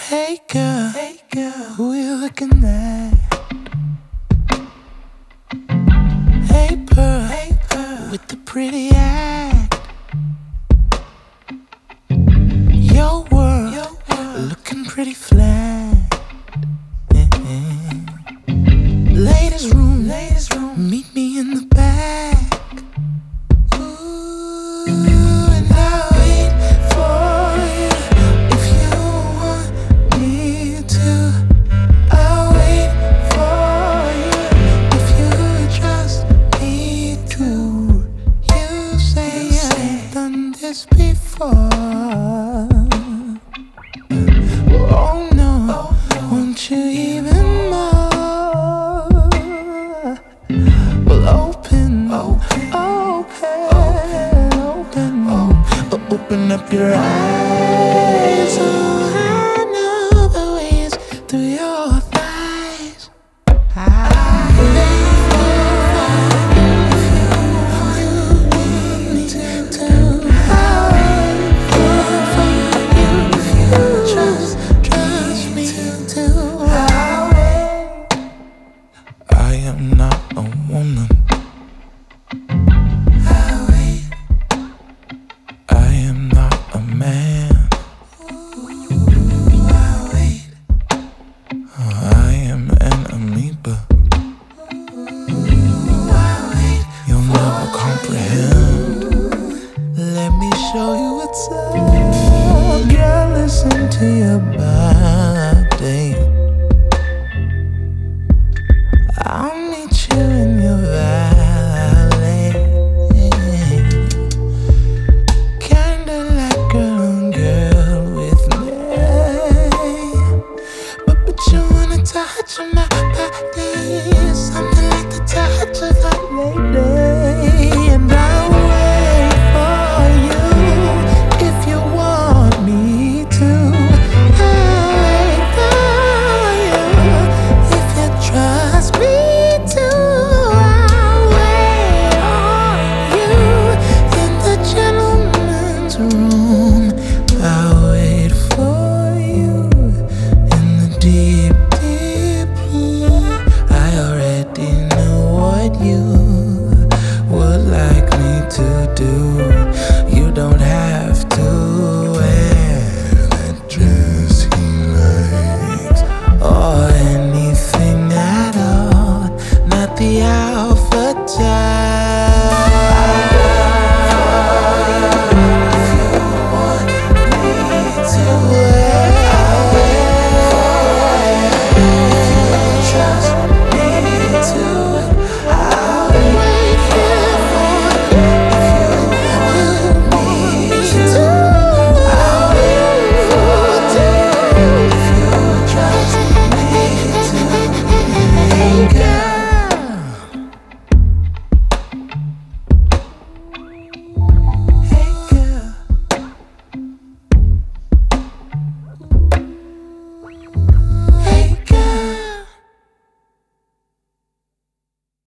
Hey girl, who you looking at? Hey pearl, with the pretty act. Your world, looking pretty flat. Ladies' room, meet me in the back. Ooh, and I'll wait for you if you want me to. I'll wait for you if you trust me to. You say I've done this before. Oh no, won't you even more? Well, open up your eyes. Oh, I know the ways through your thighs. I wait for you if you want me to. I'll wait for you if you trust me to. I'll wait. I am not a woman. I am not a man. I am an amoeba. You'll never comprehend. Let me show you what's up. Girl, listen to your body. I'll meet you in your valley. Kinda like girl on girl with me. But you wanna touch my